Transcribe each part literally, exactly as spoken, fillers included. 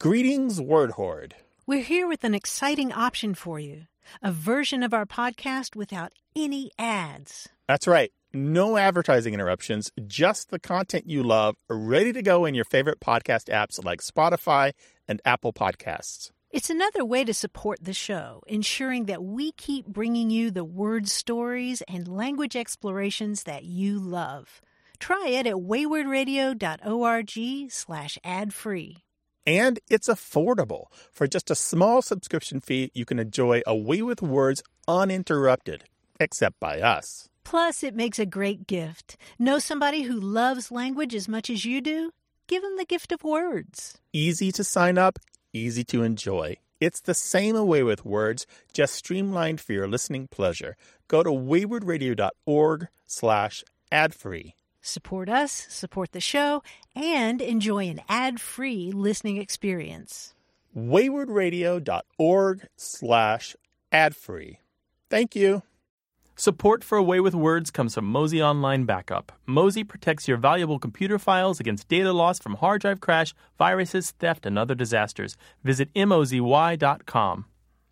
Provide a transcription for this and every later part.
Greetings, Word Horde. We're here with an exciting option for you, a version of our podcast without any ads. That's right. No advertising interruptions, just the content you love, ready to go in your favorite podcast apps like Spotify and Apple Podcasts. It's another way to support the show, ensuring that we keep bringing you the word stories and language explorations that you love. Try it at waywardradio.org slash ad-free. And it's affordable. For just a small subscription fee, you can enjoy A Way with Words uninterrupted, except by us. Plus, it makes a great gift. Know somebody who loves language as much as you do? Give them the gift of words. Easy to sign up, easy to enjoy. It's the same A Way with Words, just streamlined for your listening pleasure. Go to waywardradio.org slash ad-free. Support us, support the show, and enjoy an ad-free listening experience. waywardradio.org slash ad-free. Thank you. Support for A Way with Words comes from Mozy Online Backup. Mozy protects your valuable computer files against data loss from hard drive crash, viruses, theft, and other disasters. Visit mozy dot com.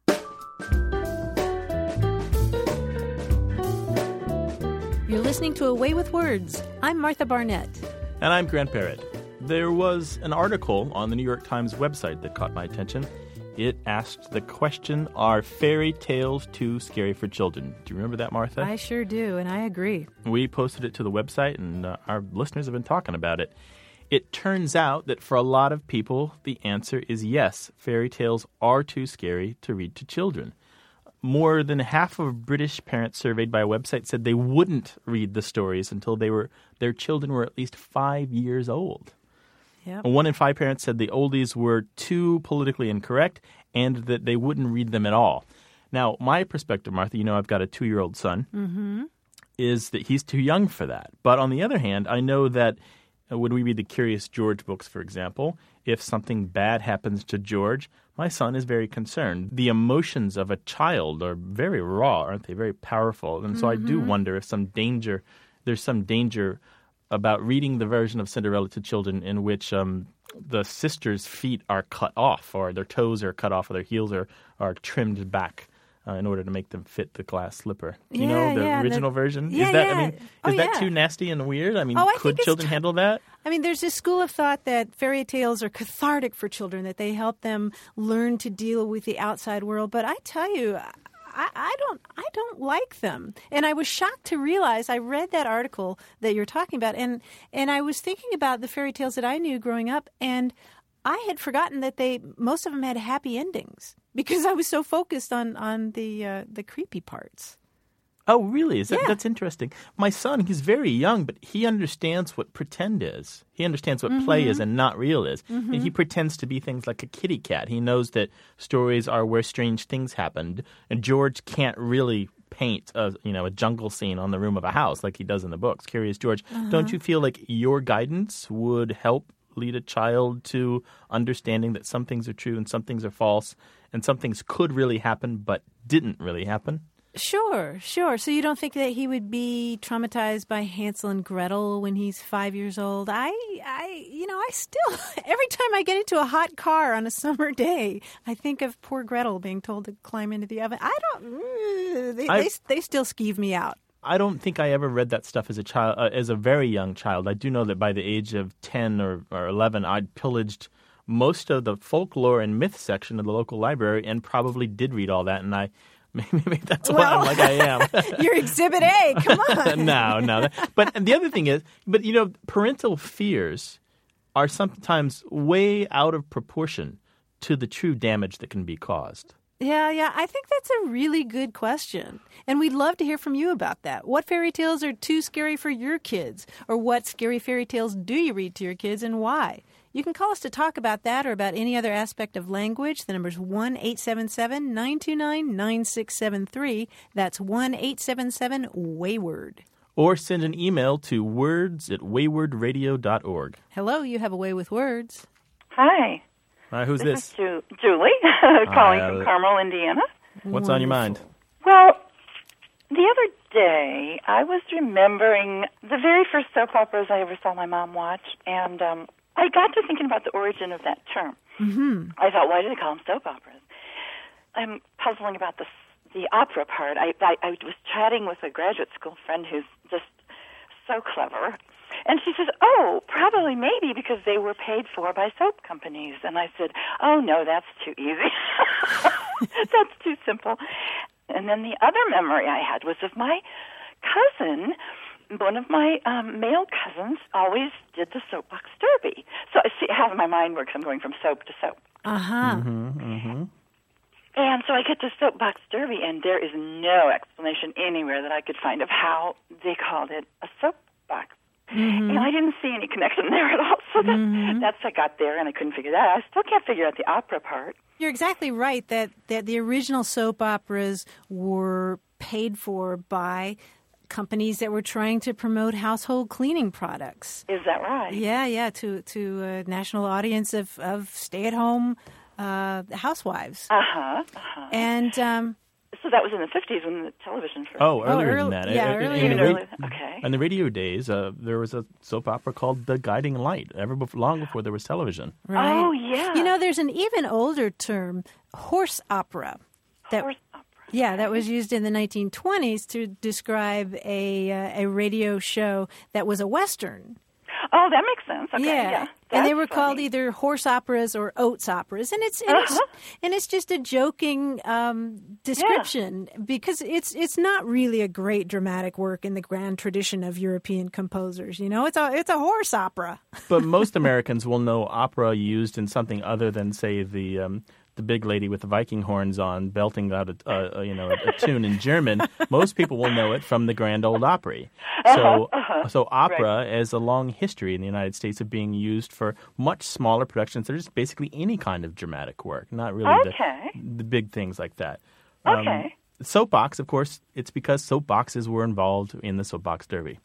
You're listening to A Way with Words. I'm Martha Barnett. And I'm Grant Barrett. There was an article on the New York Times website that caught my attention. It asked the question, are fairy tales too scary for children? Do you remember that, Martha? I sure do, and I agree. We posted it to the website, and uh, our listeners have been talking about it. It turns out that for a lot of people, the answer is yes. Fairy tales are too scary to read to children. More than half of British parents surveyed by a website said they wouldn't read the stories until they were their children were at least five years old. Yep. One in five parents said the oldies were too politically incorrect and that they wouldn't read them at all. Now, my perspective, Martha, you know I've got a two-year-old son, mm-hmm. is that he's too young for that. But on the other hand, I know that when we read the Curious George books, for example, if something bad happens to George, my son is very concerned. The emotions of a child are very raw, aren't they? Very powerful. And so mm-hmm. I do wonder if some danger, there's some danger about reading the version of Cinderella to children in which um, the sisters' feet are cut off or their toes are cut off or their heels are, are trimmed back. Uh, in order to make them fit the glass slipper. You yeah, know, the yeah, original the, version? Yeah, is that yeah. I mean, is oh, that yeah. too nasty and weird? I mean, oh, I could children t- handle that? I mean, there's this school of thought that fairy tales are cathartic for children, that they help them learn to deal with the outside world. But I tell you, I, I don't I don't like them. And I was shocked to realize, I read that article that you're talking about, and, and I was thinking about the fairy tales that I knew growing up, and I had forgotten that they most of them had happy endings because I was so focused on on the uh, the creepy parts. Oh, really? Is that yeah. That's interesting. My son, he's very young, but he understands what pretend is. He understands what mm-hmm. play is and not real is. Mm-hmm. And he pretends to be things like a kitty cat. He knows that stories are where strange things happened, and George can't really paint a you know a jungle scene on the room of a house like he does in the books. Curious George, uh-huh. don't you feel like your guidance would help lead a child to understanding that some things are true and some things are false and some things could really happen but didn't really happen? Sure, sure. So you don't think that he would be traumatized by Hansel and Gretel when he's five years old? I, I, you know, I still, every time I get into a hot car on a summer day, I think of poor Gretel being told to climb into the oven. I don't, they, I, they, they still skeeve me out. I don't think I ever read that stuff as a child, uh, as a very young child. I do know that by the age of ten or, or eleven, I'd pillaged most of the folklore and myth section of the local library and probably did read all that. And I, maybe that's why well, I'm like I am. You're Exhibit A. Come on. no, no. But the other thing is, but you know, parental fears are sometimes way out of proportion to the true damage that can be caused. Yeah, yeah. I think that's a really good question. And we'd love to hear from you about that. What fairy tales are too scary for your kids? Or what scary fairy tales do you read to your kids and why? You can call us to talk about that or about any other aspect of language. The number's one eight seven seven, nine two nine, nine six seven three. That's one eight seven seven, wayward. Or send an email to words at wayward radio dot org. Hello, you have a way with words. Hi. Hi, who's this? this? Is Ju- Julie, calling Hi, from Carmel, Indiana. What's Wonderful. on your mind? Well, the other day, I was remembering the very first soap operas I ever saw my mom watch, and um, I got to thinking about the origin of that term. Mm-hmm. I thought, why do they call them soap operas? I'm puzzling about the the opera part. I, I I was chatting with a graduate school friend who's just so clever, and she says, "Oh, probably maybe because they were paid for by soap companies." And I said, "Oh no, that's too easy. That's too simple." And then the other memory I had was of my cousin. One of my um, male cousins always did the soapbox derby. So I see how my mind works. I'm going from soap to soap. Uh-huh. Mm-hmm, mm-hmm. And so I get to soapbox derby, and there is no explanation anywhere that I could find of how they called it a soapbox. Mm-hmm. And I didn't see any connection there at all. So that, mm-hmm. that's I got there, and I couldn't figure that out. I still can't figure out the opera part. You're exactly right that, that the original soap operas were paid for by companies that were trying to promote household cleaning products. Is that right? Yeah, yeah, to to a national audience of, of stay-at-home uh, housewives. Uh-huh, uh-huh. And um, so that was in the fifties when the television first... Oh, earlier oh, early, than that. Yeah, uh, earlier. In the, early, okay. In the radio days, uh, there was a soap opera called The Guiding Light, ever before, long before there was television. Right. Oh, yeah. You know, there's an even older term, horse opera. That, horse opera. Yeah, that was used in the nineteen twenties to describe a uh, a radio show that was a Western. Oh, that makes sense. Okay, yeah, yeah. and they were funny. called either horse operas or oats operas, and it's and, uh-huh. it's, and it's just a joking um, description yeah. because it's it's not really a great dramatic work in the grand tradition of European composers. You know, it's a it's a horse opera. But most Americans will know opera used in something other than, say, the um, the big lady with the Viking horns on belting out a, a you know a, a tune in German. Most people will know it from the Grand Ole Opry. So uh-huh, uh-huh. so opera right. has a long history in the United States of being used for much smaller productions. They're just basically any kind of dramatic work, not really okay. the the big things like that. Okay. Um, soapbox, of course, it's because soapboxes were involved in the soapbox derby.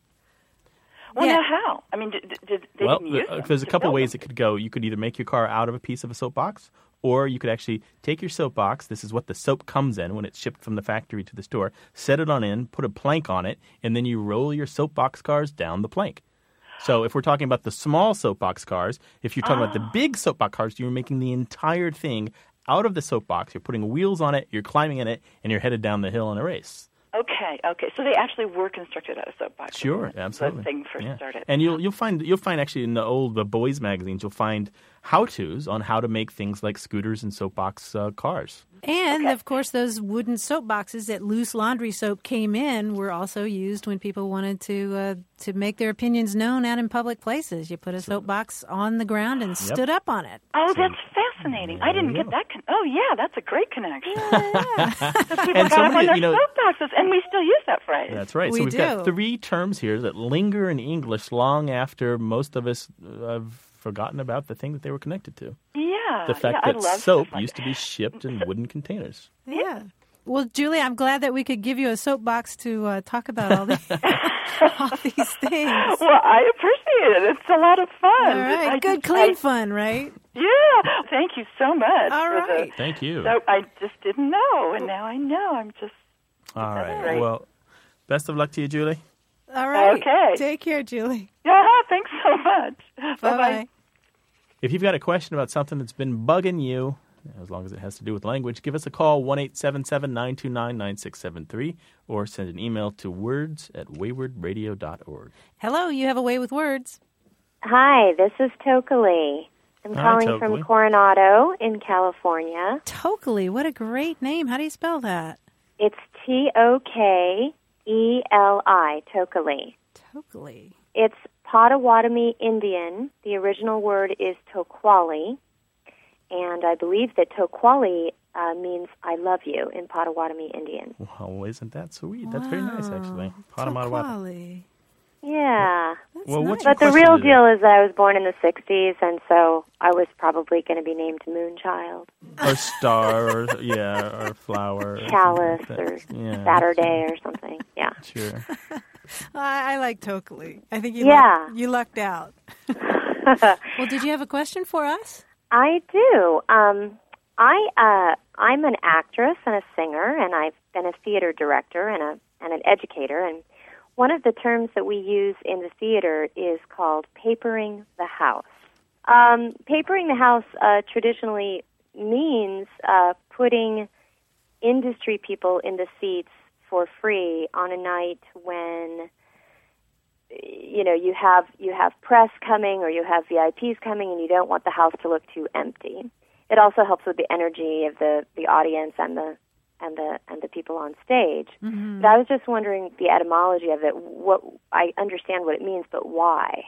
Well, yeah. now how? I mean, did, did they well, didn't use uh, them there's a to couple build ways them. it could go. You could either make your car out of a piece of a soapbox, or you could actually take your soapbox. This is what the soap comes in when it's shipped from the factory to the store. Set it on in, put a plank on it, and then you roll your soapbox cars down the plank. So if we're talking about the small soapbox cars, if you're talking oh. about the big soapbox cars, you're making the entire thing out of the soapbox. You're putting wheels on it, you're climbing in it, and you're headed down the hill in a race. Okay, okay. So they actually were constructed out of soapboxes. Sure, when absolutely. The thing first yeah. started. And you'll you'll find you'll find actually in the old the boys magazines you'll find how-tos on how to make things like scooters and soapbox uh, cars. And, okay. of course, those wooden soap boxes that loose laundry soap came in were also used when people wanted to uh, to make their opinions known out in public places. You put a soapbox on the ground and Yep. stood up on it. Oh, that's fascinating. I didn't get that. Con- oh, yeah, that's a great connection. Yeah. So people And got up somebody, on their you know- soapboxes, and we still use that phrase. That's right. We so we've do. got three terms here that linger in English long after most of us have forgotten about the thing that they were connected to. Yeah. The fact yeah, that I love soap stuff like used to be shipped in wooden containers. Yeah. Well, Julie, I'm glad that we could give you a soapbox to uh, talk about all, the, all these things. Well, I appreciate it. It's a lot of fun. All right. I Good, just- clean I- fun, right? Yeah. Thank you so much. All for right. The, Thank you. so I just didn't know, and now I know. I'm just... All right. great. Well, best of luck to you, Julie. All right. Okay. Take care, Julie. Yeah, thanks so much. Bye-bye. Bye-bye. If you've got a question about something that's been bugging you, as long as it has to do with language, give us a call, one eight seven seven, nine two nine, nine six seven three, or send an email to words at wayward radio dot org. Hello, you have a way with words. Hi, this is Tokely. I'm Hi, calling Tokely. from Coronado in California. Tokely, what a great name. How do you spell that? It's T O K E L I, Tokely. Tokely. It's Potawatomi Indian. The original word is Toquali, and I believe that Toquali uh, means I love you in Potawatomi Indian. Well, isn't that sweet? That's very nice, actually. Potawatomi. Toquali. Yeah. That's Well, nice. what's your But the question real today? deal is that I was born in the sixties, and so I was probably going to be named Moonchild. Or star, or yeah, or flower. or Chalice something like that. or yeah, Saturday or something. Yeah. Sure. I, I like Tokely. I think you, Yeah. lucked, you lucked out. Well, did you have a question for us? I do. Um, I uh, I'm an actress and a singer, and I've been a theater director and a and an educator. And one of the terms that we use in the theater is called papering the house. Um, papering the house uh, traditionally means uh, putting industry people in the seats for free on a night when, you know, you have you have press coming or you have V I Ps coming and you don't want the house to look too empty. It also helps with the energy of the, the audience and the and the and the people on stage. Mm-hmm. But I was just wondering the etymology of it. What I understand what it means, but why?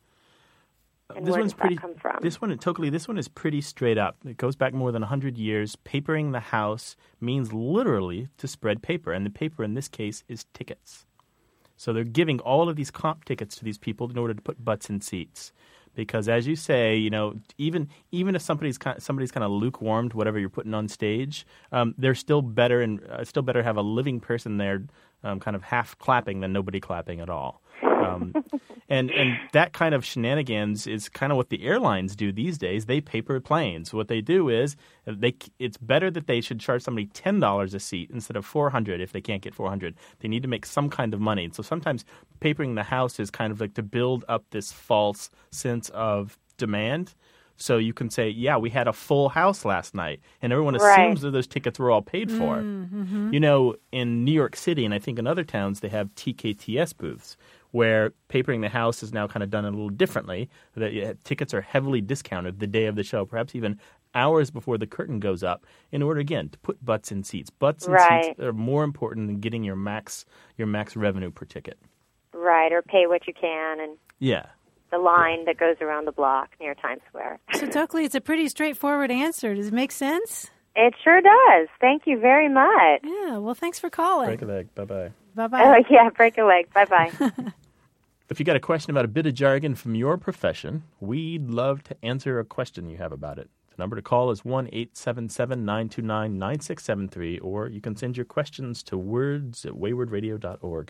And this where one's does pretty. that come from? This one, totally. This one is pretty straight up. It goes back more than a hundred years. Papering the house means literally to spread paper, and the paper in this case is tickets. So they're giving all of these comp tickets to these people in order to put butts in seats. Because as you say, you know, even even if somebody's kind somebody's kind of lukewarm to whatever you're putting on stage, um, they're still better and uh, still better have a living person there, um, kind of half clapping than nobody clapping at all. Um, and and that kind of shenanigans is kind of what the airlines do these days. They paper planes. What they do is they it's better that they should charge somebody ten dollars a seat instead of four hundred if they can't get four hundred. They need to make some kind of money. So sometimes papering the house is kind of like to build up this false sense of demand. So you can say, yeah, we had a full house last night, and everyone assumes Right. that those tickets were all paid for. Mm-hmm. You know, in New York City, and I think in other towns, they have T K T S booths where papering the house is now kind of done a little differently. That yeah, tickets are heavily discounted the day of the show, perhaps even hours before the curtain goes up, in order, again, to put butts in seats. Butts in Right. seats are more important than getting your max your max revenue per ticket. Right, or pay what you can, and Yeah. the line that goes around the block near Times Square. So, Tokley, it's a pretty straightforward answer. Does it make sense? It sure does. Thank you very much. Yeah, well, thanks for calling. Break a leg. Bye-bye. Bye-bye. Oh, yeah, break a leg. Bye-bye. If you got a question about a bit of jargon from your profession, we'd love to answer a question you have about it. The number to call is one eight seven seven, nine two nine, nine six seven three, or you can send your questions to words at wayward radio dot org.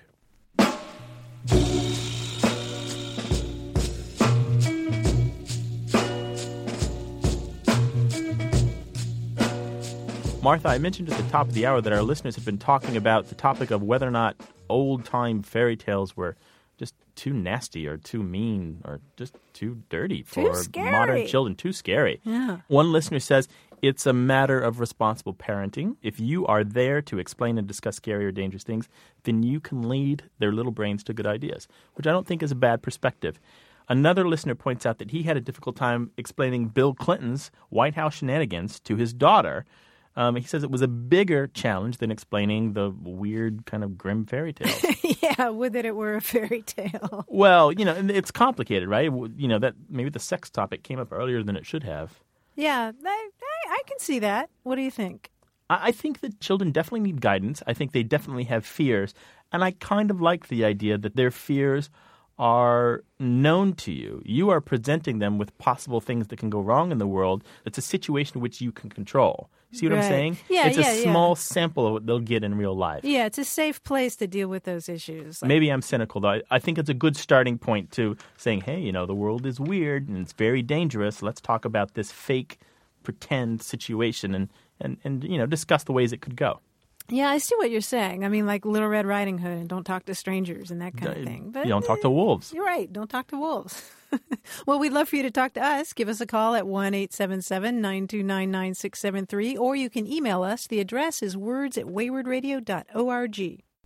Martha, I mentioned at the top of the hour that our listeners have been talking about the topic of whether or not old-time fairy tales were just too nasty or too mean or just too dirty Too for scary. modern children. Too scary. Yeah. One listener says, it's a matter of responsible parenting. If you are there to explain and discuss scary or dangerous things, then you can lead their little brains to good ideas, which I don't think is a bad perspective. Another listener points out that he had a difficult time explaining Bill Clinton's White House shenanigans to his daughter. Um, he says it was a bigger challenge than explaining the weird kind of grim fairy tales. Yeah, would that it were a fairy tale. Well, you know, and it's complicated, right? You know, that maybe the sex topic came up earlier than it should have. Yeah, I, I, I can see that. What do you think? I, I think that children definitely need guidance. I think they definitely have fears. And I kind of like the idea that their fears are known to you. You are presenting them with possible things that can go wrong in the world. It's a situation which you can control. See what Right. I'm saying? Yeah, it's yeah, a yeah. small sample of what they'll get in real life. Yeah, it's a safe place to deal with those issues. Like, Maybe I'm cynical, though. I, I think it's a good starting point to saying, hey, you know, the world is weird and it's very dangerous. Let's talk about this fake, pretend situation and, and, and you know, discuss the ways it could go. yeah, I see what you're saying. I mean, like Little Red Riding Hood and don't talk to strangers and that kind of thing. But You don't talk to wolves. You're right. Don't talk to wolves. Well, we'd love for you to talk to us. Give us a call at one eight seven seven, nine two nine, nine six seven three, or you can email us. The address is words at wayward radio dot org.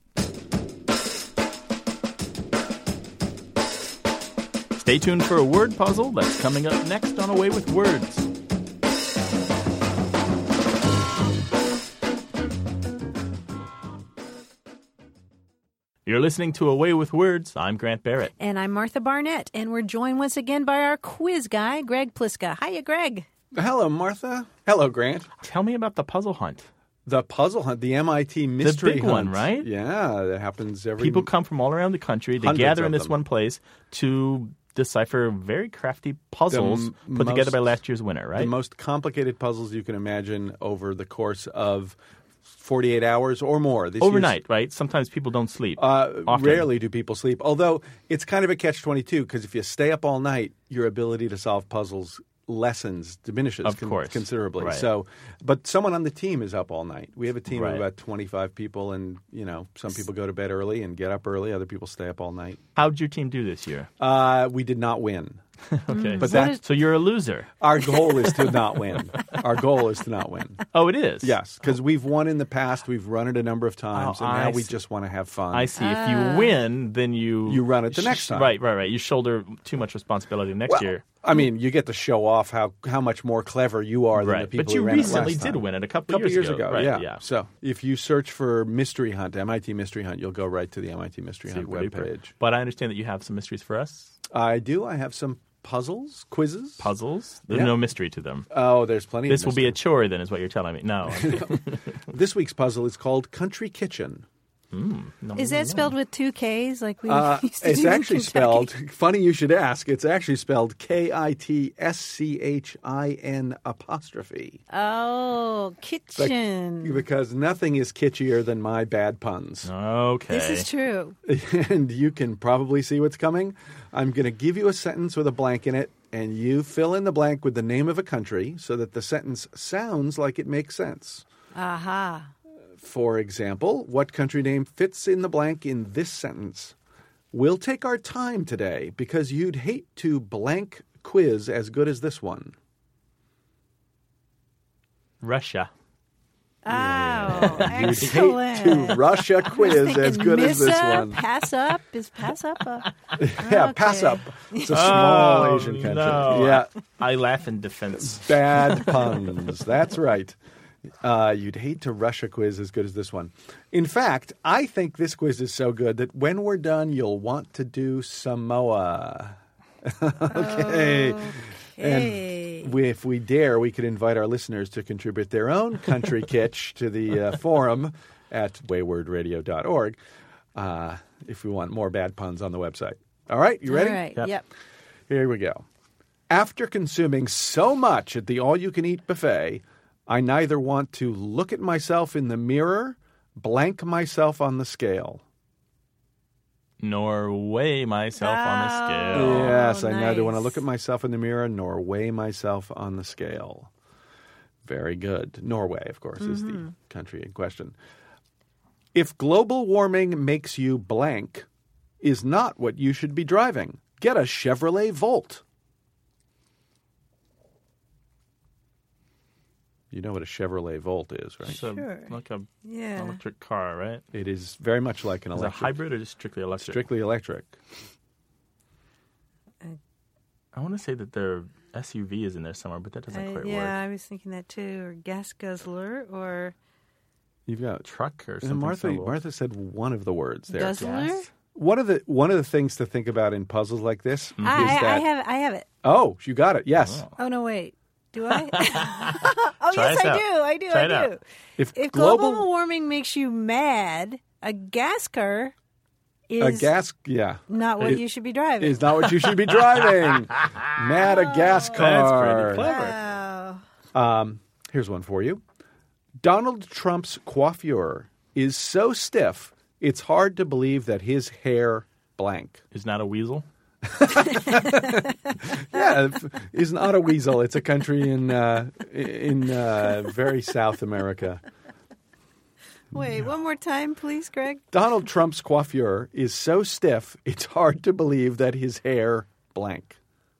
Stay tuned for a word puzzle that's coming up next on Away with Words. You're listening to Away with Words. I'm Grant Barrett. And I'm Martha Barnett, and we're joined once again by our quiz guy, Greg Pliska. Hiya, Greg. Hello, Martha. Hello, Grant. Tell me about the puzzle hunt. The puzzle hunt, the M I T mystery big hunt. one, right? Yeah, that happens every... People come from all around the country. They Hundreds gather in of this them. one place to decipher very crafty puzzles m- put together most- by last year's winner, right? The most complicated puzzles you can imagine over the course of forty-eight hours or more. This Overnight, right? Sometimes people don't sleep. Uh, Often. rarely do people sleep, although it's kind of a catch twenty-two because if you stay up all night, your ability to solve puzzles lessens, diminishes Of con- course. considerably. Right. So, but someone on the team is up all night. We have a team Right. of about twenty-five people, and you know, some people go to bed early and get up early. Other people stay up all night. How'd your team do this year? Uh, we did not win. Okay. But so, that's- so you're a loser. Our goal is to not win. Our goal is to not win. Oh, it is? Yes, because we've won in the past. We've run it a number of times, Oh, and now I we see. just want to have fun. I see. If you win, then you... You run it the next time. Right, right, right. You shoulder too much responsibility next Well, year. I mean, you get to show off how, how much more clever you are than the Right. people But you who ran it recently last did time. win it a couple, couple years, ago. Right, yeah. yeah. So if you search for Mystery Hunt, M I T Mystery Hunt, you'll go right to the M I T Mystery See, Hunt super. webpage. But I understand that you have some mysteries for us. I do. I have some puzzles, quizzes. Puzzles. There's Yeah. no mystery to them. Oh, there's plenty This of will be a mystery. chore then, is what you're telling me. No. This week's puzzle is called Country Kitchen. no Is that spelled with two K's like we Uh, used to it's do in actually Kentucky? spelled, funny you should ask, it's actually spelled K I T S C H I N apostrophe. Oh, kitchen. Because nothing is kitschier than my bad puns. Okay. This is true. And you can probably see what's coming. I'm going to give you a sentence with a blank in it, and you fill in the blank with the name of a country so that the sentence sounds like it makes sense. Aha. For example, what country name fits in the blank in this sentence? We'll take our time today because you'd hate to blank quiz as good as this one. Russia. Oh, You'd excellent. hate to Russia I was quiz thinking as good as miss this up, one. Pass up? Is pass up a... Yeah, pass Okay. up. It's a small Oh, Asian country. no. Yeah, I laugh in defense. bad puns. That's right. Uh, you'd hate to rush a quiz as good as this one. In fact, I think this quiz is so good that when we're done, you'll want to do Samoa. Okay. Hey. And we, if we dare, we could invite our listeners to contribute their own country kitsch to the uh, forum at wayward radio dot org uh, if we want more bad puns on the website. All right, you ready? All right. Yep. Yep. Here we go. After consuming so much at the all-you-can-eat buffet, I neither want to look at myself in the mirror, blank myself on the scale. Nor weigh myself on the Oh. scale. Yes, I neither want to nice. look at myself in the mirror nor weigh myself on the scale. Very good. Norway, of course, is the country in question. If global warming makes you blank, is not what you should be driving. Get a Chevrolet Volt. You know what a Chevrolet Volt is, right? It's a- Sure. like a Yeah. electric car, right? It is very much like an Is it electric. hybrid or just strictly electric? Strictly electric. I want to say that their S U V is in there somewhere, but that doesn't Uh, quite yeah, work. I was thinking that too. Or gas guzzler or You've got Truck or and something. Martha. similar. Martha said one of the words there. guzzler. Gas? One of the one of the things to think about in puzzles like this Mm-hmm. I, is I, that I have I have it. oh, you got it. Yes. Oh. Oh no, wait. Do I? oh Try yes, us I out. do. I do. Try I it do. out. If, If global, global warming makes you mad, a gas car is a gas yeah not what is- you should be driving. is not what you should be driving. Mad a gas That's car. pretty clever. Wow. Um, here's one for you. Donald Trump's coiffure is so stiff, it's hard to believe that his hair blank. Is not a weasel? Yeah, is not a weasel. It's a country in uh, in uh, very South America. Wait, one more time, please, Greg. Donald Trump's coiffure is so stiff, it's hard to believe that his hair blank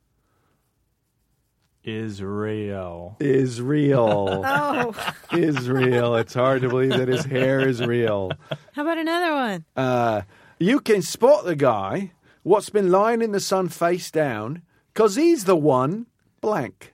Israel. is real. Oh, Is real. It's hard to believe that his hair is real. how about another one? Uh, you can spot the guy what's been lying in the sun face down, 'cause he's the one blank.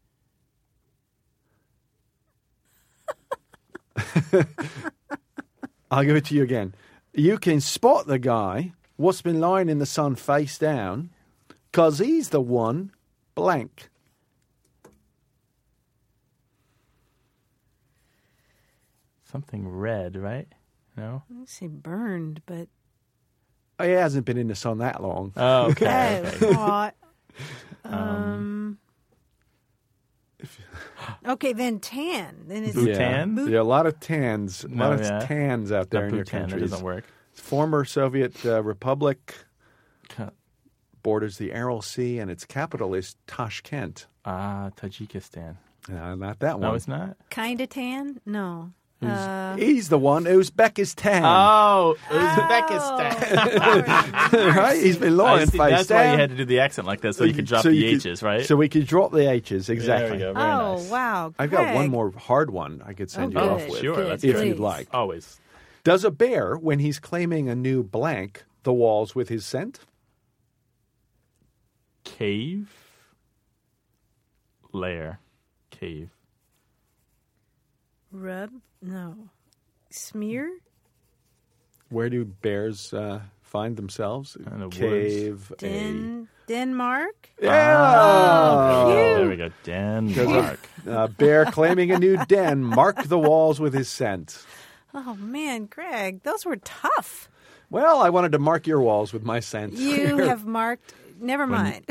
I'll give it to you again. You can spot the guy what's been lying in the sun face down, 'cause he's the one blank. Something red, right? No? I say burned, but He hasn't been in the sun that long. Oh, okay. that was hot. Um. Okay, then tan. Then it's Bhutan? Yeah, yeah, a lot of tans. A lot No, of yeah. tans out there Not in your Bhutan. That countries. doesn't work. Former Soviet uh, Republic Ca- borders the Aral Sea, and its capital is Tashkent. Ah, Tajikistan. Uh, not that one. No, it's not. kind of tan. No, Uh, He's the one, Uzbekistan. Oh, Uzbekistan. Right? He's been lying I see, face That's down. why you had to do the accent like this, so you could drop So the you could- H's, right? So we could drop the H's, exactly. There we go. Very oh, nice. wow. I've got one Greg. more hard one I could send Oh, you good, off with. Sure, good, that's if great. you'd please. like. Always. Does a bear, when he's claiming a new blank, the walls with his scent? Cave. Lair. Cave. Rub? No. Smear? Where do bears uh, find themselves? In the woods. Cave. A... Den- Denmark? Yeah. Oh, cute. there we go. Denmark. A bear claiming a new den. Mark the walls with his scent. Oh, man, Greg, those were tough. Well, I wanted to mark your walls with my scent. You have marked. Never mind.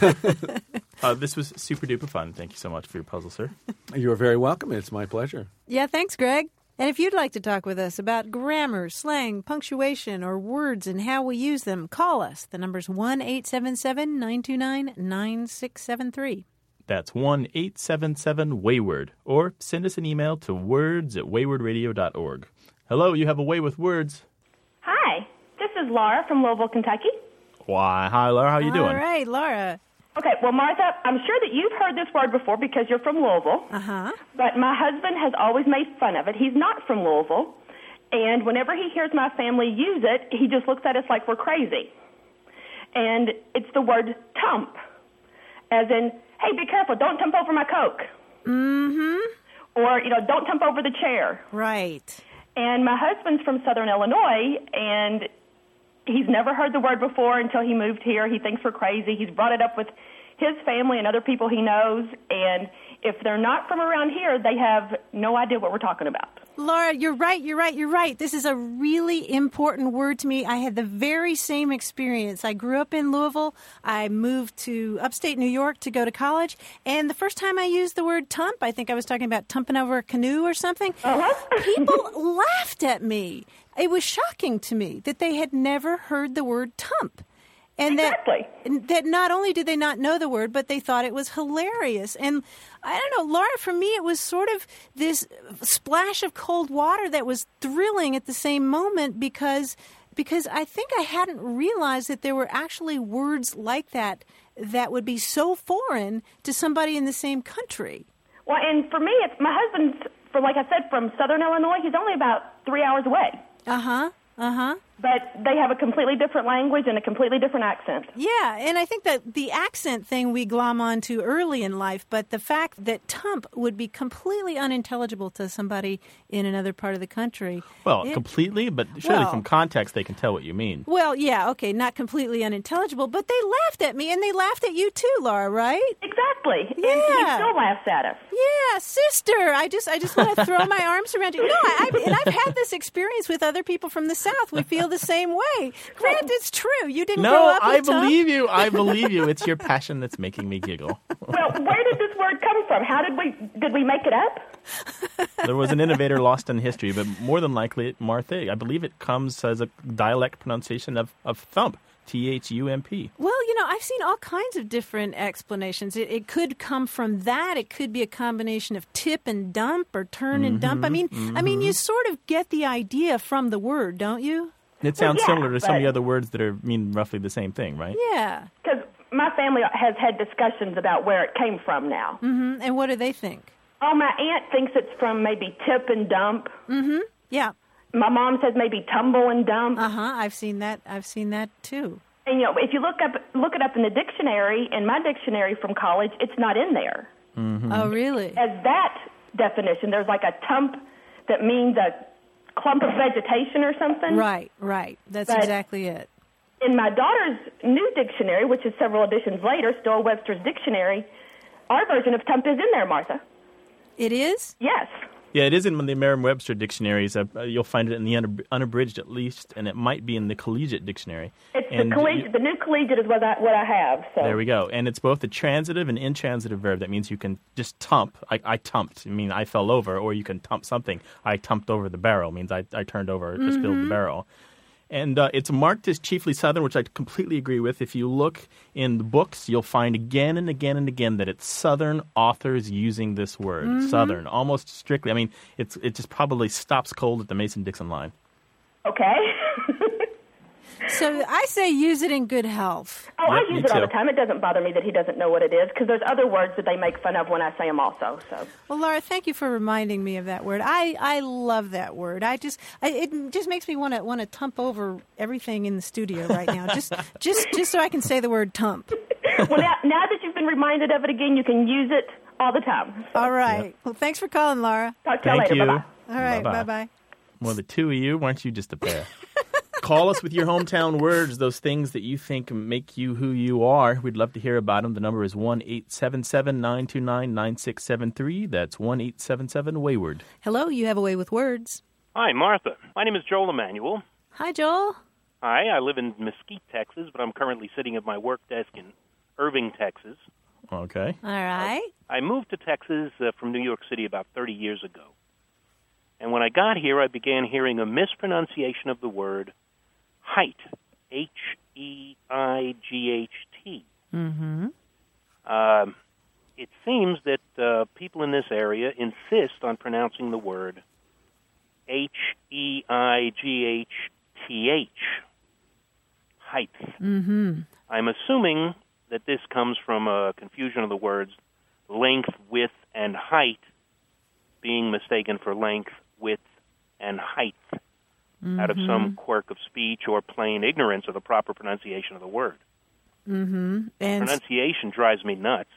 Uh, this was super duper fun. Thank you so much for your puzzle, sir. You are very welcome. It's my pleasure. Yeah, thanks, Greg. And if you'd like to talk with us about grammar, slang, punctuation, or words and how we use them, call us. The number's one eight seven seven, nine two nine, nine six seven three. That's one eight seven seven wayward. Or send us an email to words at wayward radio dot org. Hello, you have a way with words. Hi, this is Laura from Louisville, Kentucky. Why, hi, Laura. How you doing? All right, Laura. Okay, well, Martha, I'm sure that you've heard this word before because you're from Louisville. Uh-huh. But my husband has always made fun of it. He's not from Louisville. And whenever he hears my family use it, he just looks at us like we're crazy. And it's the word tump, as in, hey, be careful, don't tump over my Coke. Mm-hmm. Or, you know, don't tump over the chair. Right. And my husband's from Southern Illinois, and he's never heard the word before until he moved here. He thinks we're crazy. He's brought it up with his family and other people he knows, and if they're not from around here, they have no idea what we're talking about. Laura, you're right, you're right, you're right. This is a really important word to me. I had the very same experience. I grew up in Louisville. I moved to upstate New York to go to college. And the first time I used the word tump, I think I was talking about tumping over a canoe or something, Uh-huh. people laughed at me. It was shocking to me that they had never heard the word tump. And Exactly. that, that not only did they not know the word, but they thought it was hilarious. And I don't know, Laura, for me, it was sort of this splash of cold water that was thrilling at the same moment because because I think I hadn't realized that there were actually words like that that would be so foreign to somebody in the same country. Well, and for me, it's my husband's, from, like I said, from Southern Illinois. He's only about three hours away. Uh-huh, uh-huh. But they have a completely different language and a completely different accent. Yeah, and I think that the accent thing we glom onto early in life, but the fact that tump would be completely unintelligible to somebody in another part of the country. Well, it- completely, but surely Well- from context they can tell what you mean. Well, yeah, okay, not completely unintelligible, but they laughed at me, and they laughed at you too, Laura, right? Exactly. And he Yeah. still laughs at us. Yeah, sister. I just, I just want to throw my arms around you. No, I, I, and I've had this experience with other people from the South. We feel the same way. Grant, it's true. You didn't grow No, up with I tump. believe you. I believe you. It's your passion that's making me giggle. Well, where did this word come from? How did we, did we make it up? There was an innovator lost in history, but more than likely, Martha, I believe it comes as a dialect pronunciation of, of thump, T H U M P. Well, you know, I've seen all kinds of different explanations. It, it could come from that. It could be a combination of tip and dump or turn and dump. I mean, I mean, you sort of get the idea from the word, don't you? It sounds yeah, similar to some of the but- other words that are mean roughly the same thing, right? Yeah. Because my family has had discussions about where it came from now. Mm-hmm. And what do they think? Oh, my aunt thinks it's from maybe tip and dump. Mm-hmm. Yeah. My mom says maybe tumble and dump. Uh-huh. I've seen that. I've seen that too. And, you know, if you look up look it up in the dictionary, in my dictionary from college, it's not in there. Mm-hmm. Oh, really? As that definition, there's like a tump that means a clump of vegetation or something. Right, right. That's But- exactly it. In my daughter's new dictionary, which is several editions later, still Webster's Dictionary, our version of tump is in there, Martha. It is? Yes. Yeah, it is in the Merriam-Webster dictionaries. Uh, you'll find it in the unab- unabridged at least, and it might be in the collegiate dictionary. It's and the collegiate. The new collegiate is what I, what I have. So. There we go. And it's both a transitive and intransitive verb. That means you can just tump. I, I tumped. I mean, I fell over. Or you can tump something. I tumped over the barrel. Means I, I turned over, mm-hmm. spilled the barrel. And uh, it's marked as chiefly Southern, which I completely agree with. If you look in the books, you'll find again and again and again that it's Southern authors using this word, mm-hmm. Southern, almost strictly. I mean, it's it just probably stops cold at the Mason-Dixon line. Okay. So I say use it in good health. Oh, Yep, I use me it all too. the time. It doesn't bother me that he doesn't know what it is, because there's other words that they make fun of when I say them also. So. Well, Laura, thank you for reminding me of that word. I, I love that word. I just I, it just makes me want to want to tump over everything in the studio right now, just just just so I can say the word tump. Well, now, now that you've been reminded of it again, you can use it all the time. So. All right. Yep. Well, thanks for calling, Laura. Talk to you Thank later. you. Bye-bye. All right. Bye-bye. Bye-bye. Well, the two of you, why aren't you just a pair? Call us with your hometown words, those things that you think make you who you are. We'd love to hear about them. The number is one eight seven seven, nine two nine, nine six seven three. That's one eight seven seven, wayward. Hello, you have a way with words. Hi, Martha. My name is Joel Emanuel. Hi, Joel. Hi, I live in Mesquite, Texas, but I'm currently sitting at my work desk in Irving, Texas. Okay. All right. I moved to Texas uh, from New York City about thirty years ago. And when I got here, I began hearing a mispronunciation of the word height, H E I G H T. Mm-hmm. Um, it seems that uh, people in this area insist on pronouncing the word H E I G H T H, height. Mm-hmm. I'm assuming that this comes from a confusion of the words length, width, and height being mistaken for length, width, and height. Mm-hmm. Out of some quirk of speech or plain ignorance of the proper pronunciation of the word. Mm-hmm. And pronunciation drives me nuts.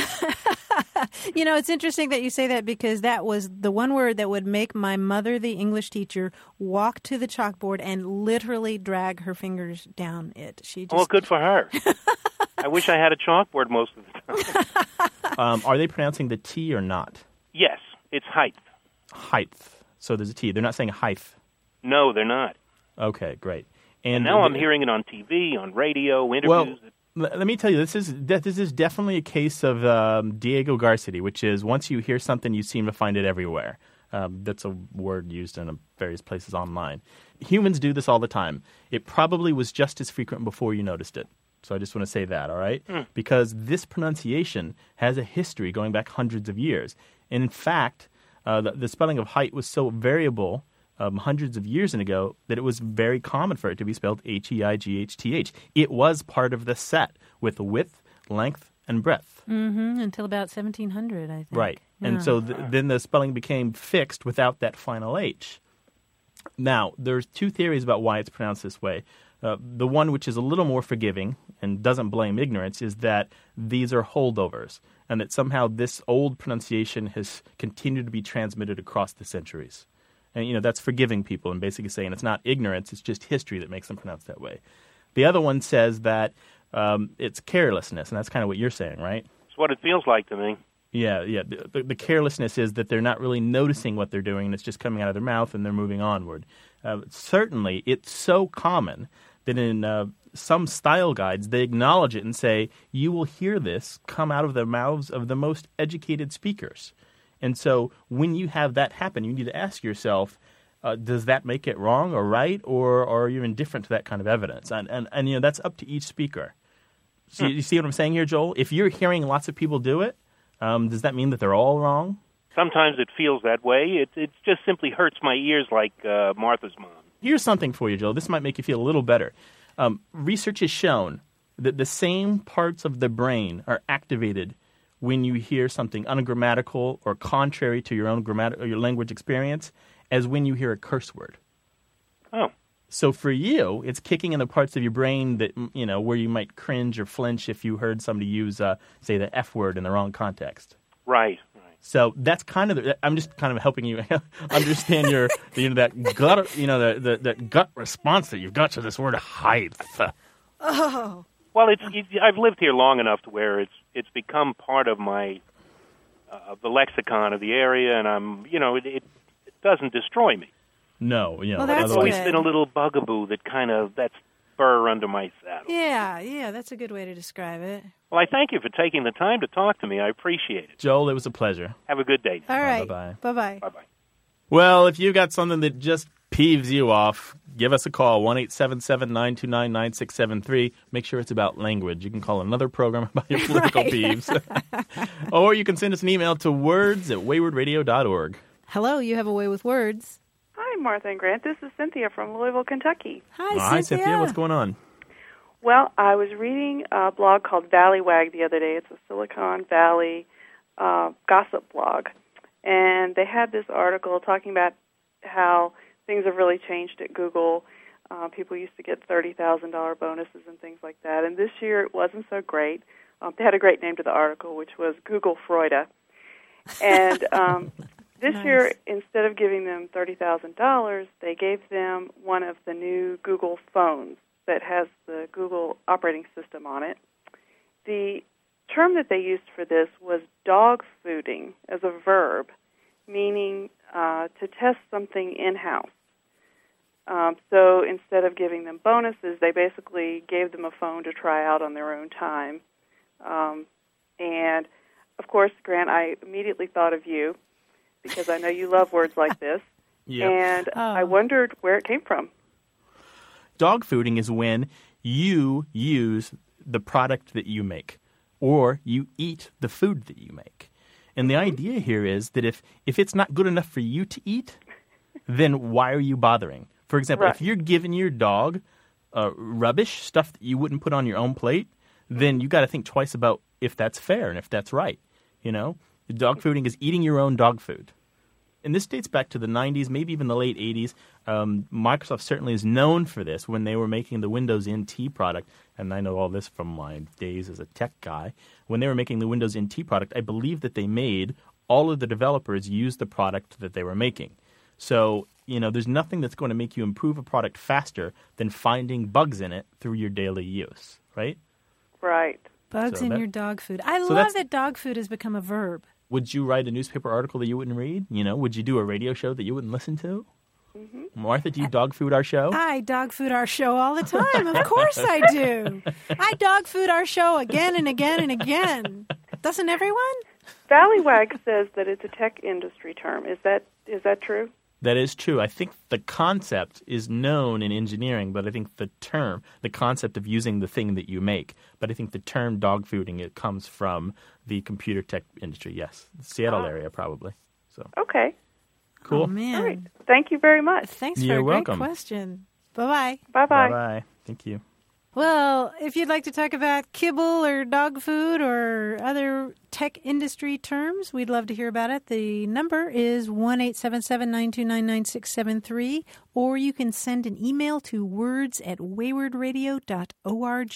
You know, it's interesting that you say that, because that was the one word that would make my mother, the English teacher, walk to the chalkboard and literally drag her fingers down it. She just... Well, good for her. I wish I had a chalkboard most of the time. um, are they pronouncing the T or not? Yes, it's height. Height. So there's a T. They're not saying height. No, they're not. Okay, great. And, And now the, I'm hearing it on T V, on radio, interviews. Well, let me tell you, this is this is definitely a case of um, Diego Garcetti, which is once you hear something, you seem to find it everywhere. Um, that's a word used in uh, various places online. Humans do this all the time. It probably was just as frequent before you noticed it. So I just want to say that, all right? Mm. Because this pronunciation has a history going back hundreds of years. And in fact, uh, the, the spelling of height was so variable Um, hundreds of years ago that it was very common for it to be spelled H E I G H T H. It was part of the set with width, length, and breadth. Mm-hmm. Until about seventeen hundred, I think. Right. Yeah. And so th- then the spelling became fixed without that final H. Now, there's two theories about why it's pronounced this way. Uh, the one which is a little more forgiving and doesn't blame ignorance is that these are holdovers, and that somehow this old pronunciation has continued to be transmitted across the centuries. And, you know, that's forgiving people and basically saying it's not ignorance, it's just history that makes them pronounce that way. The other one says that um, it's carelessness, and that's kind of what you're saying, right? It's what it feels like to me. Yeah, yeah. The, the, the carelessness is that they're not really noticing what they're doing, and it's just coming out of their mouth, and they're moving onward. Uh, certainly, it's so common that in uh, some style guides, they acknowledge it and say, you will hear this come out of the mouths of the most educated speakers. And so when you have that happen, you need to ask yourself, uh, does that make it wrong or right, or, or are you indifferent to that kind of evidence? And, and, and you know, that's up to each speaker. So hmm. you see what I'm saying here, Joel? If you're hearing lots of people do it, um, does that mean that they're all wrong? Sometimes it feels that way. It, it just simply hurts my ears like uh, Martha's mom. Here's something for you, Joel. This might make you feel a little better. Um, research has shown that the same parts of the brain are activated when you hear something ungrammatical or contrary to your own grammatic or your language experience as when you hear a curse word. Oh. So for you, it's kicking in the parts of your brain that, you know, where you might cringe or flinch if you heard somebody use, uh, say, the F word in the wrong context. Right, right. So that's kind of the, I'm just kind of helping you understand your, you know, that gut, you know, the, the that gut response that you've got to this word height. Oh. Well, it's it, I've lived here long enough to where it's it's become part of my uh, the lexicon of the area, and I'm you know it, it, it doesn't destroy me. No, you know, well, that's it's always good. been a little bugaboo that kind of that's spur under my saddle. Yeah, yeah, that's a good way to describe it. Well, I thank you for taking the time to talk to me. I appreciate it. Joel, it was a pleasure. Have a good day. All right. Bye-bye. Bye-bye. Bye-bye. Well, if you got something that just peeves you off, give us a call, one eight seven seven, nine two nine, nine six seven three. Make sure it's about language. You can call another program about your political Right. peeves. Or you can send us an email to words at wayward radio dot org. Hello, you have a way with words. Hi, Martha and Grant. This is Cynthia from Louisville, Kentucky. Hi, Oh, hi, Cynthia. What's going on? Well, I was reading a blog called Valleywag the other day. It's a Silicon Valley uh, gossip blog. And they had this article talking about how things have really changed at Google. Uh, people used to get thirty thousand dollars bonuses and things like that. And this year it wasn't so great. Um, they had a great name to the article, which was Google Freuda. And um, this Nice. year, instead of giving them thirty thousand dollars, they gave them one of the new Google phones that has the Google operating system on it. The term that they used for this was dog fooding as a verb, meaning uh, to test something in-house. Um, so instead of giving them bonuses, they basically gave them a phone to try out on their own time. Um, and, of course, Grant, I immediately thought of you because I know you love words like this. Yep. And Oh. I wondered where it came from. Dog fooding is when you use the product that you make or you eat the food that you make. And the idea here is that if, if it's not good enough for you to eat, then why are you bothering? For example, Right. if you're giving your dog uh, rubbish, stuff that you wouldn't put on your own plate, then you got to think twice about if that's fair and if that's right. You know, dog fooding is eating your own dog food. And this dates back to the nineties, maybe even the late eighties. Um, Microsoft certainly is known for this when they were making the Windows N T product. And I know all this from my days as a tech guy. When they were making the Windows N T product, I believe that they made all of the developers use the product that they were making. So, you know, there's nothing that's going to make you improve a product faster than finding bugs in it through your daily use, right? Right. Bugs So in that- your dog food. I so love that's- that dog food has become a verb. Would you write a newspaper article that you wouldn't read? You know, would you do a radio show that you wouldn't listen to? Mm-hmm. Martha, do you dog food our show? I dog food our show all the time. Of course I do. I dog food our show again and again and again. Doesn't everyone? Valleywag says that it's a tech industry term. Is that is that true? That is true. I think the concept is known in engineering, but I think the term, the concept of using the thing that you make, but I think the term dog fooding, it comes from the computer tech industry, yes. Seattle Ah. area, probably. So Okay. cool. Oh, man. All right. Thank you very much. Thanks for You're a great welcome. question. Bye-bye. Bye-bye. Bye-bye. Thank you. Well, if you'd like to talk about kibble or dog food or other tech industry terms, we'd love to hear about it. The number is one eight seven seven, nine two nine, nine six seven three, or you can send an email to words at wayward radio dot org.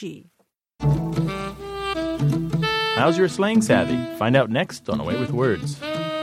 How's your slang savvy? Find out next on Away with Words.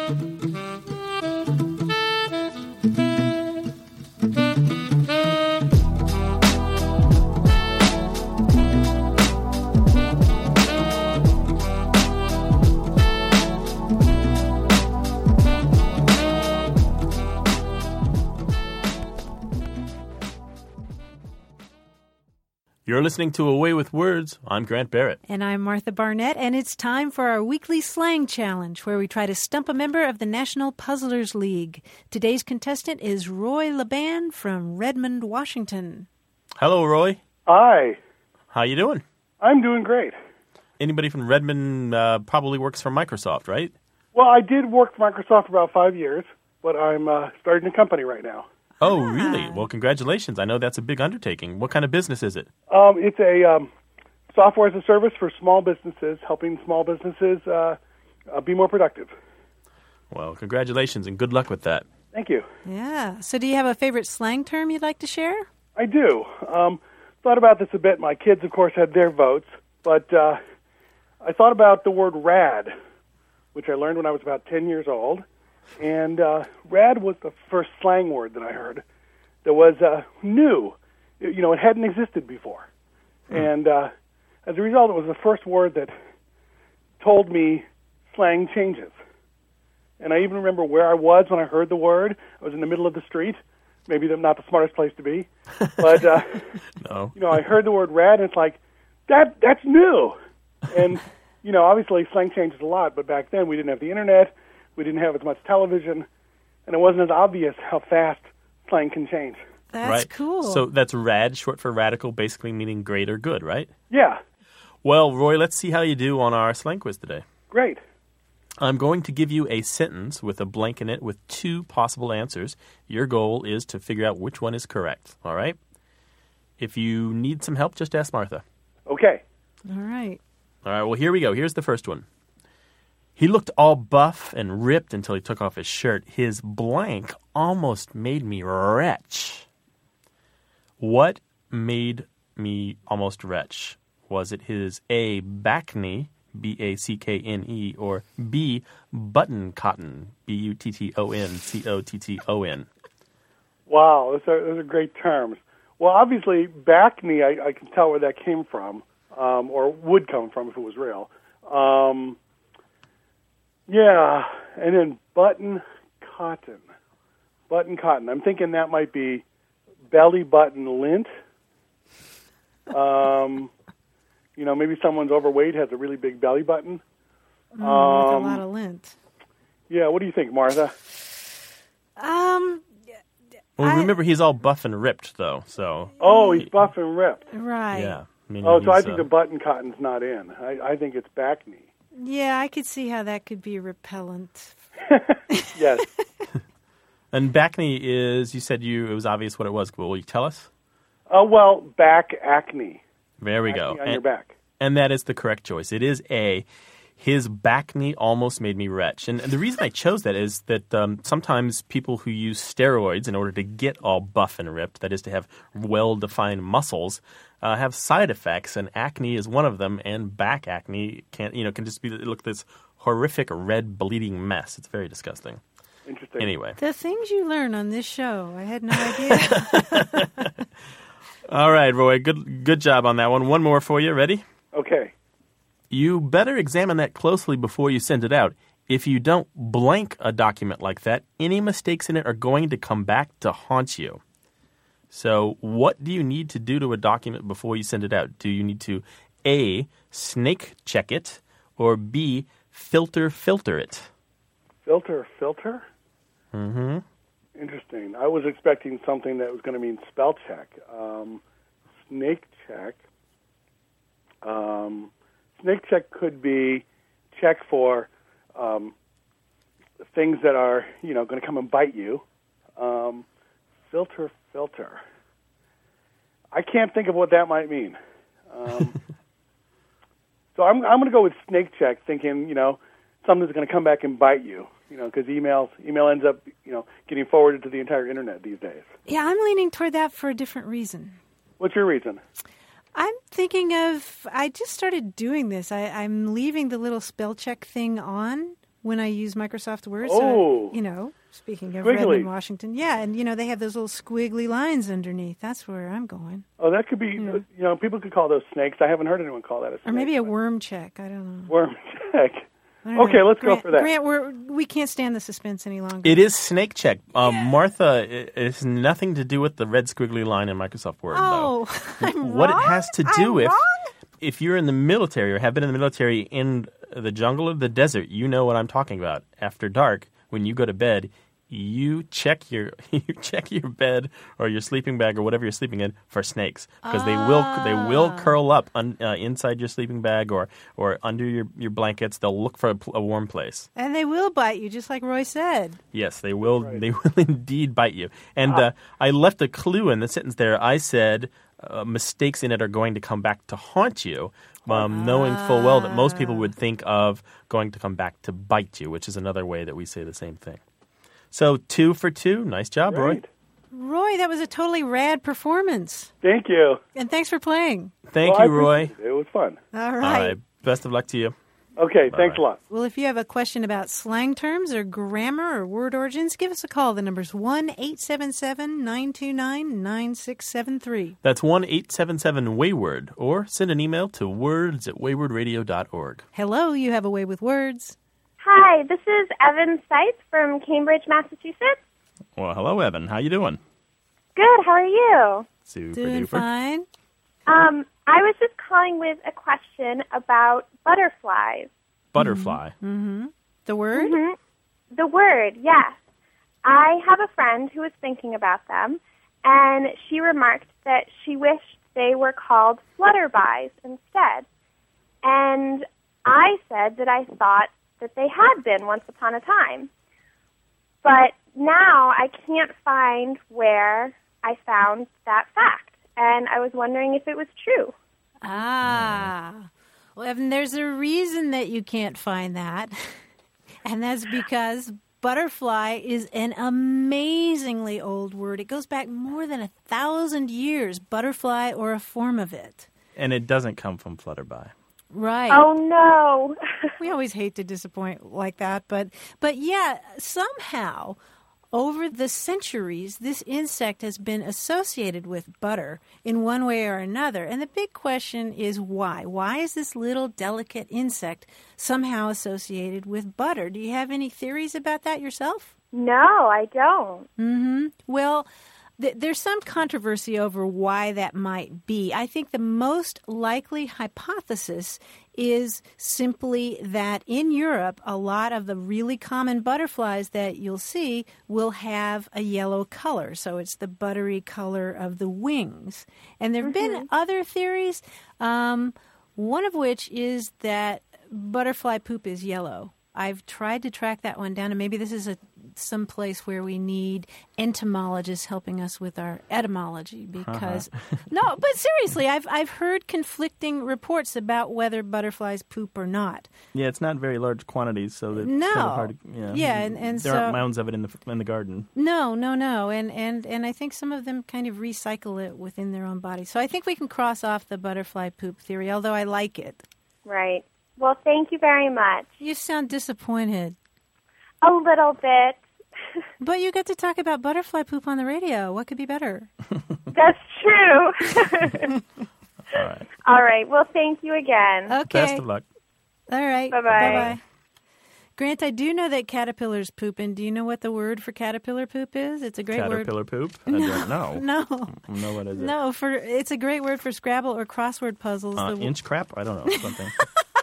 You're listening to Away with Words. I'm Grant Barrett. And I'm Martha Barnett, and it's time for our weekly slang challenge, where we try to stump a member of the National Puzzlers League. Today's contestant is Roy Laban from Redmond, Washington. Hello, Roy. Hi, How you doing? I'm doing great. Anybody from Redmond uh, probably works for Microsoft, right? Well, I did work for Microsoft for about five years, but I'm uh, starting a company right now. Oh, really? Well, congratulations. I know that's a big undertaking. What kind of business is it? Um, it's a um, software as a service for small businesses, helping small businesses uh, uh, be more productive. Well, congratulations and good luck with that. Thank you. Yeah. So do you have a favorite slang term you'd like to share? I do. Um, thought about this a bit. My kids, of course, had their votes, but uh, I thought about the word rad, which I learned when I was about ten years old. And uh, rad was the first slang word that I heard that was uh, new. You know, it hadn't existed before. Mm. And uh, as a result, it was the first word that told me slang changes. And I even remember where I was when I heard the word. I was in the middle of the street. Maybe not the smartest place to be. But, uh, no. you know, I heard the word rad, and it's like, that that's new. And, you know, obviously slang changes a lot, but back then we didn't have the Internet. We didn't have as much television, and it wasn't as obvious how fast slang can change. That's right? cool. So that's rad, short for radical, basically meaning great or good, right? Yeah. Well, Roy, let's see how you do on our slang quiz today. Great. I'm going to give you a sentence with a blank in it with two possible answers. Your goal is to figure out which one is correct, all right? If you need some help, just ask Martha. Okay. All right. All right, well, here we go. Here's the first one. He looked all buff and ripped until he took off his shirt. His blank almost made me retch. What made me almost retch? Was it his A, back knee, B A C K N E, or B, button cotton, B U T T O N C O T T O N? Wow, those are, those are great terms. Well, obviously, back knee, I, I can tell where that came from, um, or would come from if it was real. Um, yeah, and then button cotton. Button cotton. I'm thinking that might be belly button lint. Um, you know, maybe someone's overweight, has a really big belly button. Mm, Um, with a lot of lint. Yeah, what do you think, Martha? Um, Well, I- remember, he's all buff and ripped, though, so... Oh, he's buff and ripped. right. Yeah. meaning Oh, so I he's, think uh, the button cotton's not in. I, I think it's back knee. Yeah, I could see how that could be repellent. Yes. And back knee is, you said you it was obvious what it was. Will you tell us? Oh, well, back acne. There we Acne go. on And, your back. and that is the correct choice. It is A. His back knee almost made me retch. And the reason I chose that is that um, sometimes people who use steroids in order to get all buff and ripped, that is to have well-defined muscles, uh, have side effects, and acne is one of them. And back acne can you know can just be look this horrific red bleeding mess. It's very disgusting. Interesting. Anyway, The things you learn on this show, I had no idea. all right, Roy, good good job on that one. One more for you. Ready? Okay. You better examine that closely before you send it out. If you don't blank a document like that, any mistakes in it are going to come back to haunt you. So what do you need to do to a document before you send it out? Do you need to A, snake check it, or B, filter filter it? Filter, filter? Mm-hmm. Interesting. I was expecting something that was going to mean spell check. Um, snake check. Um, snake check could be check for um, things that are, you know, going to come and bite you. Um, filter, filter. I can't think of what that might mean. Um, so I'm I'm going to go with snake check, thinking, you know, something's going to come back and bite you. You know, because emails email ends up, you know, getting forwarded to the entire internet these days. Yeah, I'm leaning toward that for a different reason. What's your reason? I'm thinking of, I just started doing this. I, I'm leaving the little spell check thing on when I use Microsoft Word. Oh. So, you know, speaking of Squiggly. Redmond, Washington. Yeah, and, you know, they have those little squiggly lines underneath. That's where I'm going. Oh, that could be, Yeah. you know, people could call those snakes. I haven't heard anyone call that a snake. Or maybe a worm check. I don't know. worm check. I don't Okay, know. let's go Grant, for that. Grant, we're, we can't stand the suspense any longer. It is snake check. Um, Martha, it, it has nothing to do with the red squiggly line in Microsoft Word, Oh, though. I'm What wrong? it has to do I'm with, wrong? if you're in the military or have been in the military in the jungle or the desert, you know what I'm talking about. After dark, when you go to bed, you check your you check your bed or your sleeping bag or whatever you're sleeping in for snakes because they will they will curl up un, uh, inside your sleeping bag or or under your, your blankets. They'll look for a, a warm place. And they will bite you, just like Roy said. Yes, they will. right. They will indeed bite you. And uh, I left a clue in the sentence there. I said uh, mistakes in it are going to come back to haunt you, um, knowing full well that most people would think of going to come back to bite you, which is another way that we say the same thing. So two for two. Nice job, Roy. Right. Roy, that was a totally rad performance. Thank you. And thanks for playing. Thank Well, I you, Roy. appreciate it. It was fun. All All right. right. Best of luck to you. Okay, thanks a lot. Well, if you have a question about slang terms or grammar or word origins, give us a call. The number's one eight seven seven, nine two nine, nine six seven three. That's one eight seven seven Wayward, or send an email to words at wayward radio dot org. Hello, you have a way with words. Hi, this is Evan Seitz from Cambridge, Massachusetts. Well, hello, Evan. How you doing? Good, how are you? Super Doing duper. fine. Um, I was just calling with a question about butterflies. Butterfly. Mm-hmm. The word? hmm The word, yes. I have a friend who is thinking about them, and she remarked that she wished they were called flutterbys instead. And I said that I thought that they had been once upon a time. But now I can't find where I found that fact, and I was wondering if it was true. Ah. Well, Evan, there's a reason that you can't find that, and that's because butterfly is an amazingly old word. It goes back more than a thousand years, butterfly or a form of it. And it doesn't come from flutterby. Right. Oh, no. We always hate to disappoint like that, but but yeah, somehow over the centuries, this insect has been associated with butter in one way or another. And the big question is why? Why is this little delicate insect somehow associated with butter? Do you have any theories about that yourself? No, I don't. Mm-hmm. Well, th- there's some controversy over why that might be. I think the most likely hypothesis is simply that in Europe, a lot of the really common butterflies that you'll see will have a yellow color. So it's the buttery color of the wings. And there have mm-hmm. been other theories, um, one of which is that butterfly poop is yellow. I've tried to track that one down, and maybe this is a some place where we need entomologists helping us with our etymology. Because uh-huh. no, but seriously, I've I've heard conflicting reports about whether butterflies poop or not. Yeah, it's not very large quantities, so it's no. kind of hard. To, yeah, yeah, and, and there so, aren't mounds of it in the in the garden. No, no, no, and and and I think some of them kind of recycle it within their own body. So I think we can cross off the butterfly poop theory, although I like it. Right. Well, thank you very much. You sound disappointed. A little bit. But you get to talk about butterfly poop on the radio. What could be better? That's true. All right. All right. Well, thank you again. Okay. Best of luck. All right. Bye-bye. Bye-bye. Grant, I do know that caterpillars poop, and do you know what the word for caterpillar poop is? It's a great caterpillar word. Caterpillar poop? I no, don't know. No. No, what is it? No, for it's a great word for Scrabble or crossword puzzles. Uh, the, inch crap? I don't know. Something.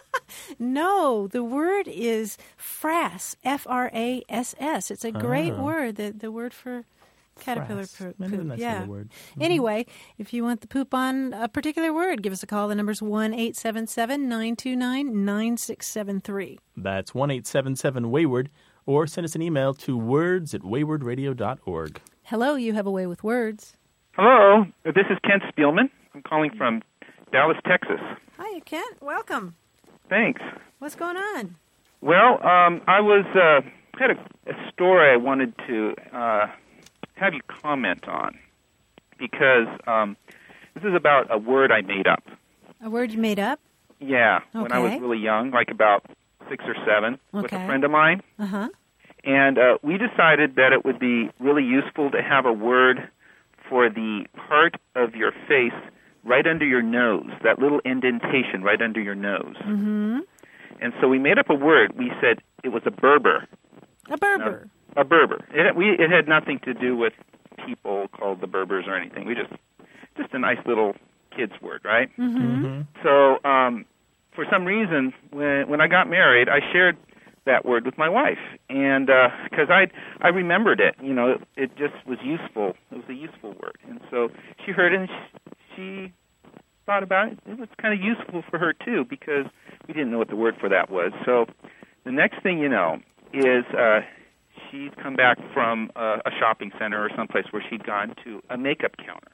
No, the word is frass, F R A S S. It's a great oh. word, the, the word for caterpillar Frass. poop. Maybe that's yeah. the word. Mm-hmm. Anyway, if you want the poop on a particular word, give us a call. The number's one eight seven seven, nine two nine, nine six seven three. That's one eight seven seven wayward, or send us an email to words at wayward radio dot org. Hello, you have a way with words. Hello, this is Kent Spielman. I'm calling from Dallas, Texas. Hi, Kent. Welcome. Thanks. What's going on? Well, um, I was uh, had a, a story I wanted to uh, have you comment on because um, this is about a word I made up. A word you made up? Yeah, okay. when I was really young, like about six or seven, okay. with a friend of mine. Uh-huh. And uh, we decided that it would be really useful to have a word for the part of your face right under your nose, that little indentation right under your nose. Mm-hmm. And so we made up a word. We said it was a Berber. A Berber. No, a Berber. It, we, it had nothing to do with people called the Berbers or anything. We just, just a nice little kid's word, right? Mm-hmm. Mm-hmm. So um, for some reason, when when I got married, I shared that word with my wife, and because uh, I I remembered it, you know, it, it just was useful. It was a useful word, and so she heard it, and she, she thought about it. It was kind of useful for her too, because we didn't know what the word for that was. So the next thing you know is uh, she's come back from uh, a shopping center or someplace where she'd gone to a makeup counter,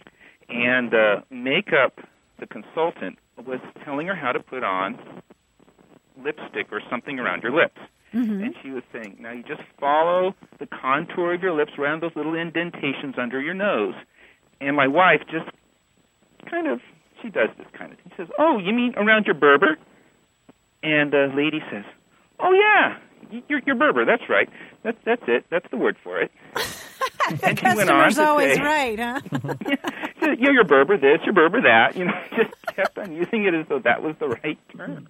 and uh, makeup, the consultant was telling her how to put on lipstick or something around your lips. Mm-hmm. And she was saying, now you just follow the contour of your lips around those little indentations under your nose. And my wife just kind of, she does this kind of thing. She says, oh, you mean around your Berber? And the lady says, oh, yeah, your, your Berber, that's right. That, that's it. That's the word for it. The and she went on customer's to always say, right, huh? yeah, she said, yeah, your Berber this, your Berber that. You know, just kept on using it as though that was the right term.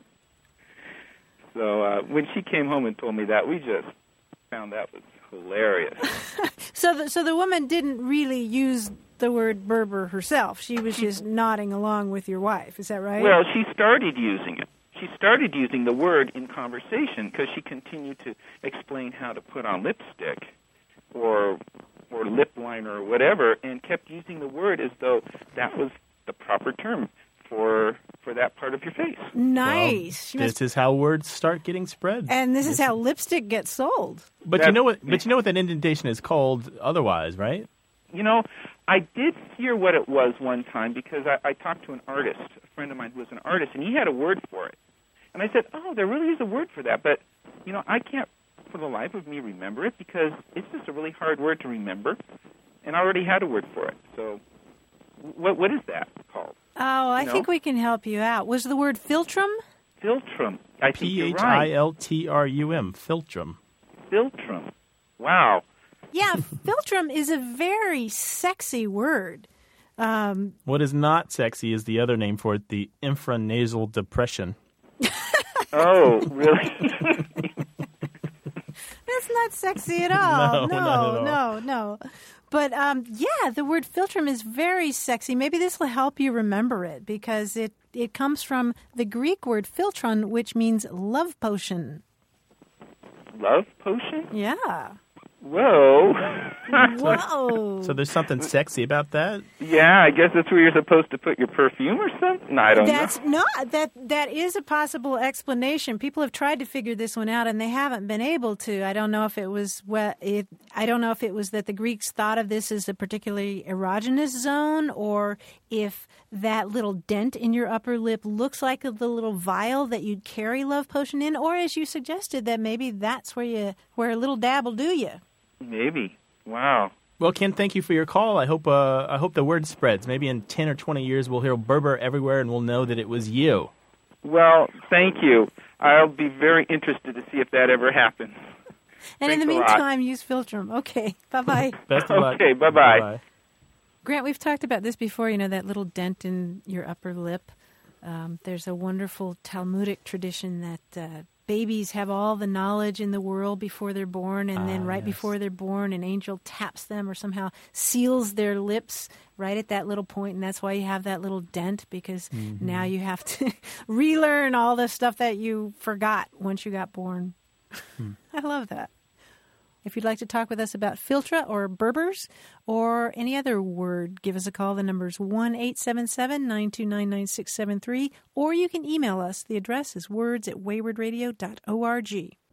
So uh, when she came home and told me that, we just found that was hilarious. so, the, so the woman didn't really use the word Berber herself. She was just nodding along with your wife. Is that right? Well, she started using it. She started using the word in conversation because she continued to explain how to put on lipstick or or lip liner or whatever, and kept using the word as though that was the proper term for for that part of your face. Nice. Well, this is how words start getting spread. And this is how lipstick gets sold. But That- you know what? But you know what that indentation is called otherwise, right? You know, I did hear what it was one time because I, I talked to an artist, a friend of mine who was an artist, and he had a word for it. And I said, oh, there really is a word for that, but, you know, I can't for the life of me remember it because it's just a really hard word to remember, and I already had a word for it. So what what is that called? Oh, I You know? think we can help you out. Was the word philtrum? Philtrum. I think P you're H right. I L T R U M, philtrum. Philtrum. Wow. Yeah, philtrum is a very sexy word. Um, What is not sexy is the other name for it, the infranasal depression. Oh, really? That's not sexy at all. No, no, not at all. no, no. But um, yeah, the word philtrum is very sexy. Maybe this will help you remember it because it, it comes from the Greek word philtron, which means love potion. Love potion? Yeah. Whoa. Whoa. So there's something sexy about that? Yeah, I guess that's where you're supposed to put your perfume or something? No, I don't That's know. not that that is a possible explanation. People have tried to figure this one out and they haven't been able to. I don't know if it was well, it, I don't know if it was that the Greeks thought of this as a particularly erogenous zone, or if that little dent in your upper lip looks like the little vial that you'd carry love potion in, or as you suggested, that maybe that's where you where a little dab will do you. Maybe. Wow. Well, Ken, thank you for your call. I hope uh, I hope the word spreads. Maybe in ten or twenty years we'll hear Berber everywhere and we'll know that it was you. Well, thank you. I'll be very interested to see if that ever happens. And in Thanks the a lot. meantime, use Philtrum. Okay, bye-bye. Best of luck. Okay, bye-bye. Bye-bye. Grant, we've talked about this before, you know, that little dent in your upper lip. Um, there's a wonderful Talmudic tradition that uh, babies have all the knowledge in the world before they're born, and then Ah, right yes. before they're born, an angel taps them or somehow seals their lips right at that little point, and that's why you have that little dent, because Mm-hmm. now you have to relearn all the stuff that you forgot once you got born. Hmm. I love that. If you'd like to talk with us about Filtra or Berbers or any other word, give us a call. The number's one eight seven seven, nine two nine, nine six seven three, or you can email us. The address is words at wayward radio dot org.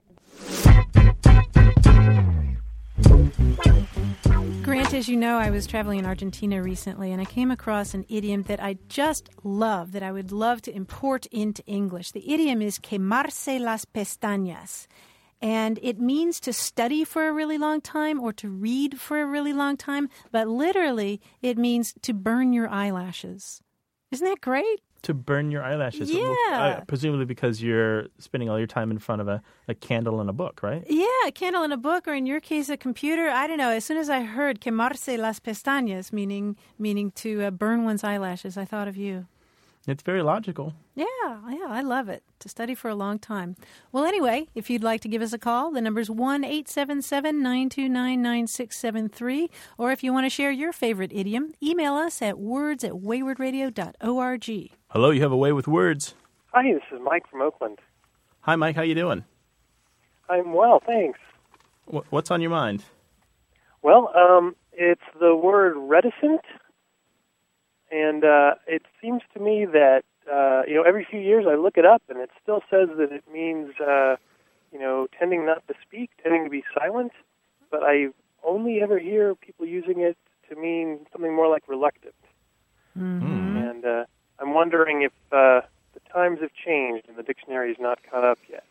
Grant, as you know, I was traveling in Argentina recently, and I came across an idiom that I just love, that I would love to import into English. The idiom is quemarse las pestañas. And it means to study for a really long time or to read for a really long time, but literally it means to burn your eyelashes. Isn't that great? To burn your eyelashes. Yeah. Uh, presumably because you're spending all your time in front of a, a candle and a book, right? Yeah, a candle in a book, or in your case, a computer. I don't know. As soon as I heard quemarse las pestañas, meaning meaning to uh, burn one's eyelashes, I thought of you. It's very logical. Yeah, yeah, I love it. To study for a long time. Well, anyway, if you'd like to give us a call, the number's one eight seven seven, nine two nine, nine six seven three. Or if you want to share your favorite idiom, email us at words at wayward radio dot org. Hello, you have a way with words. Hi, this is Mike from Oakland. Hi, Mike. How you doing? I'm well, thanks. Wh- What's on your mind? Well, um, it's the word reticent, and uh, it seems to me that, uh, you know, every few years I look it up, and it still says that it means, uh, you know, tending not to speak, tending to be silent, but I only ever hear people using it to mean something more like reluctant. Mm-hmm. And uh, I'm wondering if uh, the times have changed and the dictionary's not caught up yet.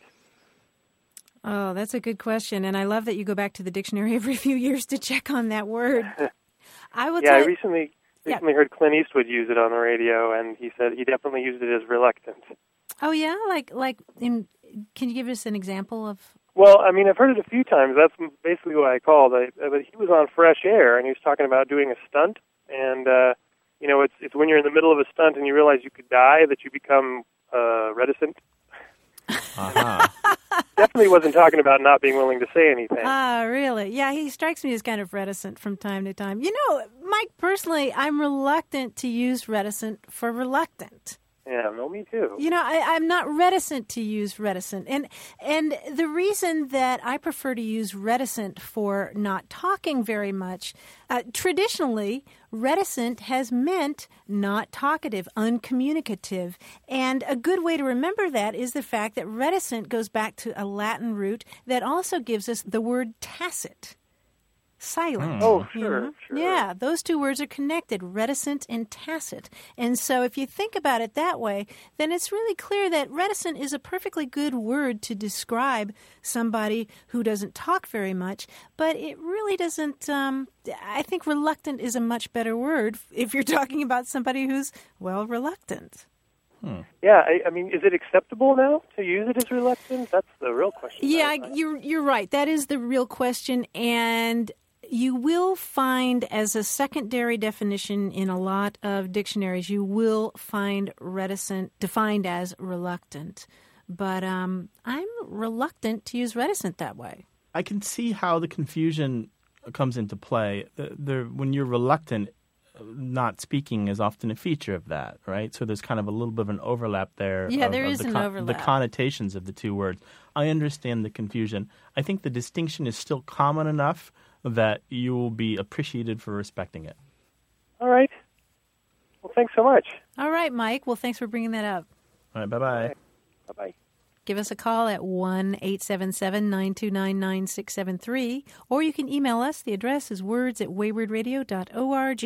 Oh, that's a good question. And I love that you go back to the dictionary every few years to check on that word. I will yeah, tell I you. recently Yeah. recently heard Clint Eastwood use it on the radio, and he said he definitely used it as reluctant. Oh, yeah? Like, like in, can you give us an example of? Well, I mean, I've heard it a few times. That's basically why I called. I, but he was on Fresh Air, and he was talking about doing a stunt. And, uh, you know, it's it's when you're in the middle of a stunt and you realize you could die that you become uh, reticent. Uh-huh. Definitely wasn't talking about not being willing to say anything. Ah, really? Yeah, he strikes me as kind of reticent from time to time. You know, Mike, personally, I'm reluctant to use reticent for reluctant. Yeah, no, me too. You know, I, I'm not reticent to use reticent. And and the reason that I prefer to use reticent for not talking very much, uh, traditionally, reticent has meant not talkative, uncommunicative. And a good way to remember that is the fact that reticent goes back to a Latin root that also gives us the word tacit. Silent. Oh, sure, you know? sure. Yeah, those two words are connected, reticent and tacit. And so if you think about it that way, then it's really clear that reticent is a perfectly good word to describe somebody who doesn't talk very much, but it really doesn't, um, I think reluctant is a much better word if you're talking about somebody who's, well, reluctant. Hmm. Yeah, I, I mean, is it acceptable now to use it as reluctant? That's the real question. Yeah, I, you're you're right. That is the real question, and you will find as a secondary definition in a lot of dictionaries, you will find reticent defined as reluctant. But um, I'm reluctant to use reticent that way. I can see how the confusion comes into play. The, the, when you're reluctant, not speaking is often a feature of that, right? So there's kind of a little bit of an overlap there. Yeah, of, there of is the an con- overlap. The connotations of the two words. I understand the confusion. I think the distinction is still common enough that you will be appreciated for respecting it. All right. Well, thanks so much. All right, Mike. Well, thanks for bringing that up. All right, bye-bye. Right. Bye-bye. Give us a call at one eight seven seven, nine two nine, nine six seven three, or you can email us. The address is words at wayward radio dot org.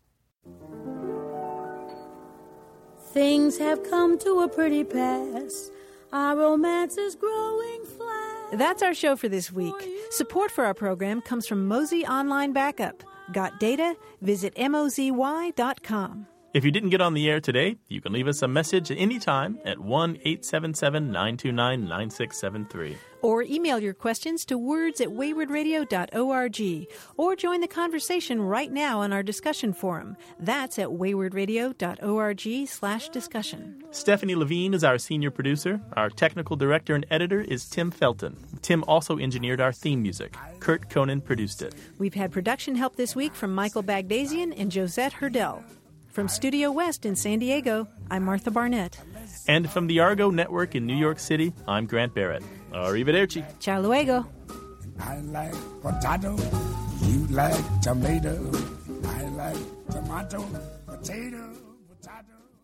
Things have come to a pretty pass. Our romance is growing fast. That's our show for this week. Support for our program comes from Mozy Online Backup. Got data? Visit mozy dot com. If you didn't get on the air today, you can leave us a message at any time at one eight seven seven, nine two nine, nine six seven three. Or email your questions to words at wayward radio dot org. Or join the conversation right now on our discussion forum. That's at wayward radio dot org slash discussion. Stephanie Levine is our senior producer. Our technical director and editor is Tim Felton. Tim also engineered our theme music. Kurt Conan produced it. We've had production help this week from Michael Bagdasian and Josette Hurdell. From Studio West in San Diego, I'm Martha Barnett. And from the Argo Network in New York City, I'm Grant Barrett. Arrivederci. Ciao luego. I like potato, you like tomato. I like tomato, potato, potato.